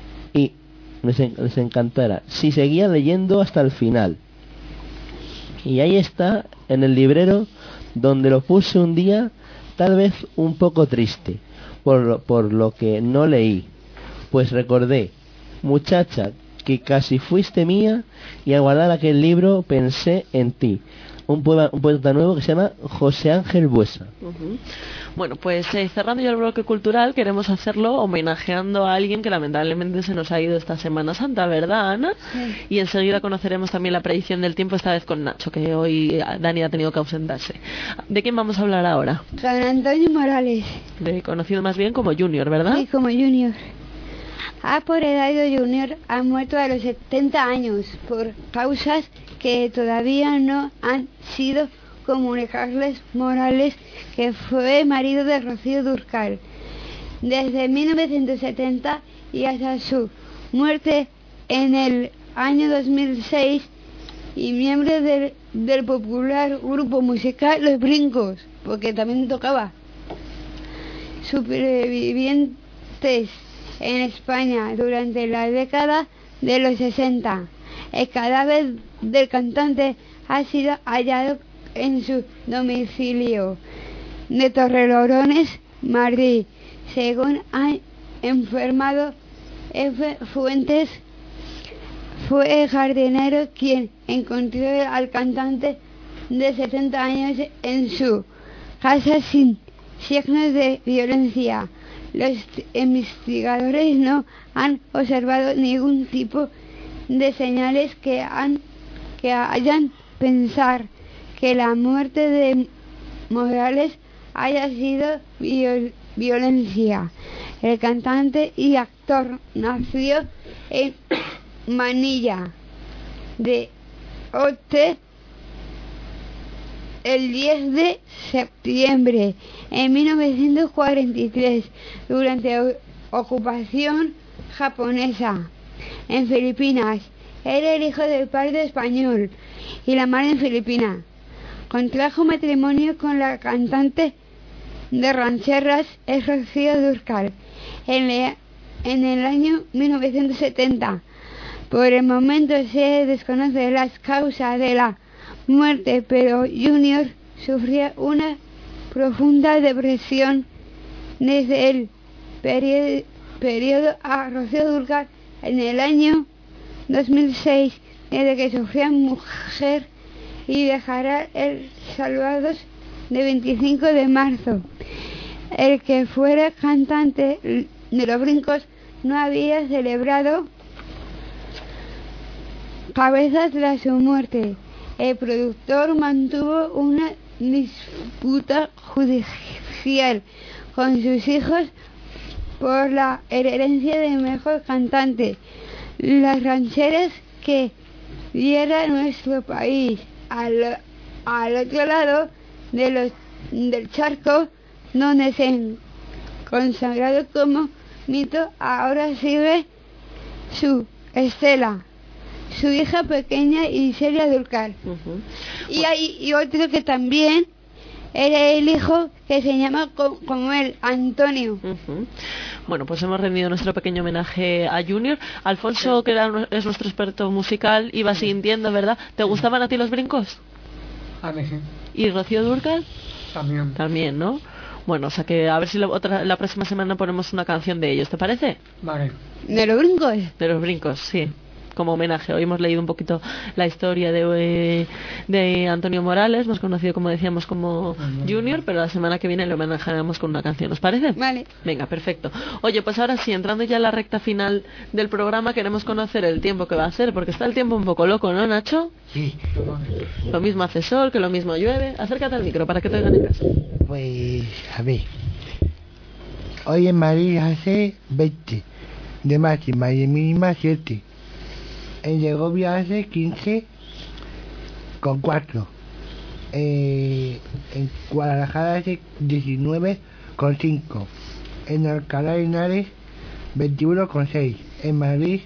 A: si seguía leyendo hasta el final. Y ahí está, en el librero, donde lo puse un día, tal vez un poco triste, por lo que no leí. Pues recordé, muchacha, que casi fuiste mía, y al guardar aquel libro pensé en ti. Un poeta nuevo que se llama José Ángel Buesa.
J: Bueno, pues cerrando ya el bloque cultural, queremos hacerlo homenajeando a alguien que lamentablemente se nos ha ido esta Semana Santa, ¿verdad, Ana?
F: Sí.
J: Y enseguida conoceremos también la predicción del tiempo, esta vez con Nacho, que hoy Dani ha tenido que ausentarse. ¿De quién vamos a hablar ahora?
F: Juan Antonio Morales.
J: Conocido más bien como Junior, ¿verdad?
F: Sí, como Junior. Por edad Junior ha muerto a los 70 años por causas que todavía no han sido comunicables. Morales, que fue marido de Rocío Dúrcal desde 1970 y hasta su muerte en el año 2006, y miembro del popular grupo musical Los Brincos, porque también tocaba. Supervivientes en España durante la década de los 60. El cadáver del cantante ha sido hallado en su domicilio de Torrelodones, Madrid, según han informado fuentes. Fue el jardinero quien encontró al cantante de 70 años en su casa sin signos de violencia. Los investigadores no han observado ningún tipo de señales que hayan pensar que la muerte de Morales haya sido violencia. El cantante y actor nació en Manilla de Ote el 10 de septiembre en 1943 durante ocupación japonesa en Filipinas. Era el hijo del padre español y la madre filipina. Contrajo matrimonio con la cantante de rancheras Rocío Dúrcal en el año 1970. Por el momento se desconoce las causas de la muerte, pero Junior sufría una profunda depresión desde el periodo a Rocío Dúrcal en el año 2006, desde que sufría mujer, y dejará el Salvados de 25 de marzo. El que fuera cantante de Los Brincos no había celebrado cabezas tras su muerte. El productor mantuvo una disputa judicial con sus hijos por la herencia de mejor cantante. Las rancheras que diera nuestro país al otro lado del charco, donde se consagrado como mito, ahora sigue su estela, su hija pequeña Iselia Dúrcal. Y hay otro que también era el hijo, que se llama como él, Antonio.
J: Bueno, pues hemos rendido nuestro pequeño homenaje a Junior. Alfonso, que es nuestro experto musical, iba sintiendo, ¿verdad? ¿Te gustaban a ti Los Brincos?
K: A mí sí.
J: ¿Y Rocío Dúrcal?
K: También.
J: También, ¿no? Bueno, o sea que a ver si la próxima semana ponemos una canción de ellos, ¿te parece?
K: Vale.
F: ¿De Los Brincos?
J: De Los Brincos, sí. como homenaje. Hoy hemos leído un poquito la historia de Antonio Morales, más conocido, como decíamos, como Junior, pero la semana que viene le homenajearemos con una canción. ¿Os parece?
F: Vale.
J: Venga, perfecto. Oye, pues ahora sí, entrando ya en la recta final del programa, queremos conocer el tiempo que va a hacer, porque está el tiempo un poco loco, ¿no, Nacho?
B: Sí.
J: Lo mismo hace sol, que lo mismo llueve. Acércate al micro para que te oigan en casa.
B: Pues, a ver. Hoy en Madrid hace 20 de máxima y de mínima 7. En Segovia hace 15,4. En Guadalajara hace 19,5. En Alcalá de Henares 21,6. En Madrid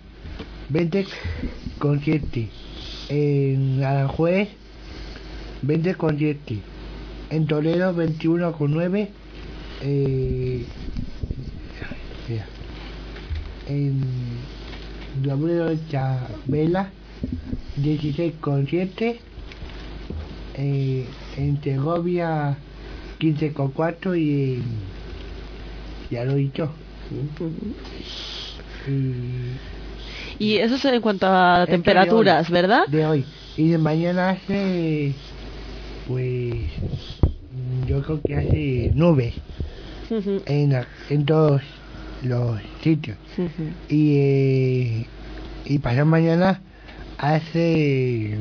B: 20,7. En Aranjuez 20,7. En Toledo 21,9. En Dublín de Chabela 16,7. En Segovia 15,4 y ya lo he dicho.
J: Y eso es en cuanto a temperaturas,
B: de hoy,
J: ¿verdad?
B: De hoy. Y de mañana hace, pues, yo creo que hace nubes en todos los sitios. Y pasado mañana hace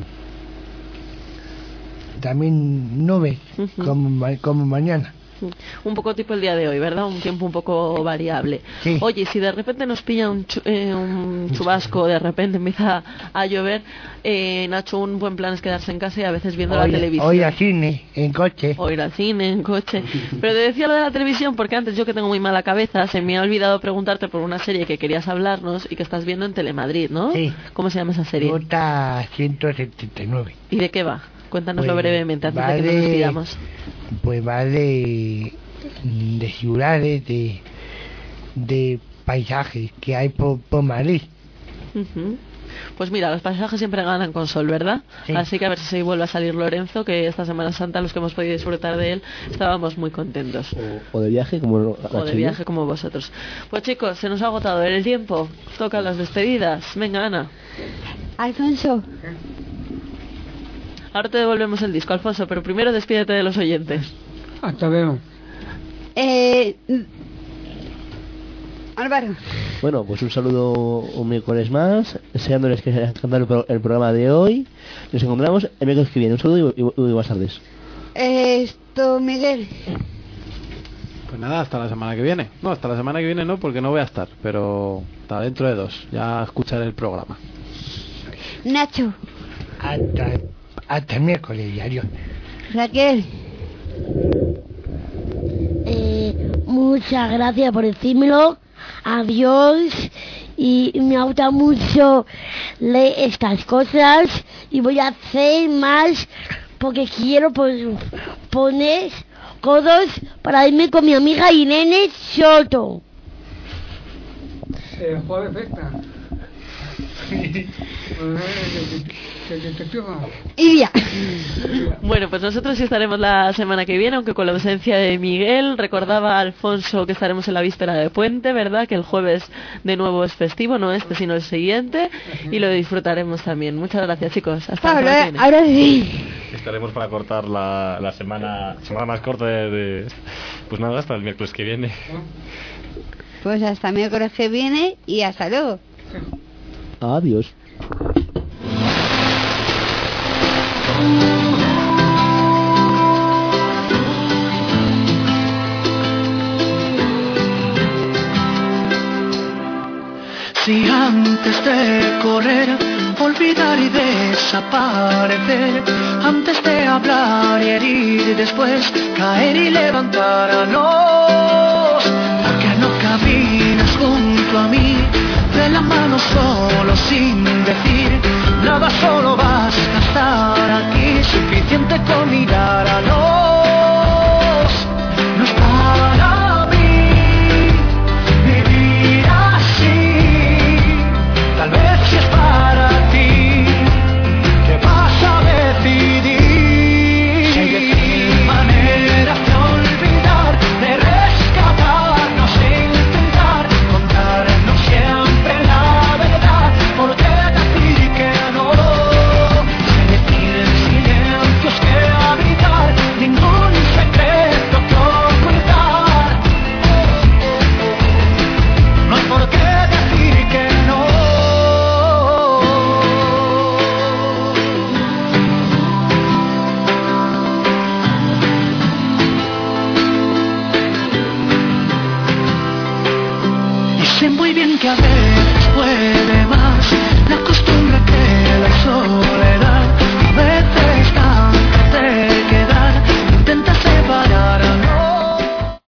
B: también nubes, como mañana.
J: Un poco tipo el día de hoy, ¿verdad? Un tiempo un poco variable.
B: Sí.
J: Oye, si de repente nos pilla un chubasco, de repente empieza a llover, Nacho, un buen plan es quedarse en casa y a veces viendo la televisión.
B: O ir al cine, en coche.
J: O ir al cine, en coche. Pero te decía lo de la televisión porque antes, yo que tengo muy mala cabeza, se me ha olvidado preguntarte por una serie que querías hablarnos y que estás viendo en Telemadrid, ¿no?
B: Sí.
J: ¿Cómo se llama esa serie?
B: Ruta 179.
J: ¿Y de qué va? Cuéntanoslo
B: Pues
J: brevemente antes de que nos despidamos.
B: Pues va de ciudades, de paisajes que hay por Madrid.
J: Pues mira, los paisajes siempre ganan con sol, ¿verdad?
B: Sí.
J: Así que a ver si vuelve a salir Lorenzo, que esta Semana Santa, los que hemos podido disfrutar de él, estábamos muy contentos.
A: O de viaje, como
J: O de viaje como vosotros. Pues chicos, se nos ha agotado el tiempo. Tocan las despedidas. Venga, Ana.
F: Alfonso.
J: Ahora te devolvemos el disco, Alfonso, pero primero despídete de los oyentes.
K: Hasta luego.
F: Álvaro.
A: Bueno, pues un saludo un miércoles más, deseándoles que les encanta el programa de hoy. Nos encontramos el miércoles que viene. Un saludo y buenas tardes.
F: Miguel.
I: Pues nada, hasta la semana que viene. No, hasta la semana que viene no, porque no voy a estar, pero hasta dentro de 2. Ya escucharé el programa.
F: Nacho.
B: Hasta el miércoles, diario.
F: Raquel.
H: Muchas gracias por decírmelo. Adiós. Y me gusta mucho leer estas cosas. Y voy a hacer más porque quiero poner codos para irme con mi amiga Irene Soto.
K: Jueves fiesta.
F: Iria.
J: Bueno, pues nosotros sí estaremos la semana que viene, aunque con la ausencia de Miguel. Recordaba a Alfonso que estaremos en la víspera de Puente, ¿verdad? Que el jueves de nuevo es festivo, no este sino el siguiente, y lo disfrutaremos también. Muchas gracias, chicos. Hasta la semana que viene.
F: Ahora sí.
C: Estaremos para cortar la semana más corta de pues nada, hasta el miércoles que viene.
F: Pues hasta miércoles que viene y hasta luego.
A: Adiós.
E: Si antes de correr, olvidar y desaparecer, antes de hablar y herir, después caer y levantarnos, ¿por qué no caminas junto a mí, de la mano solo sin decir?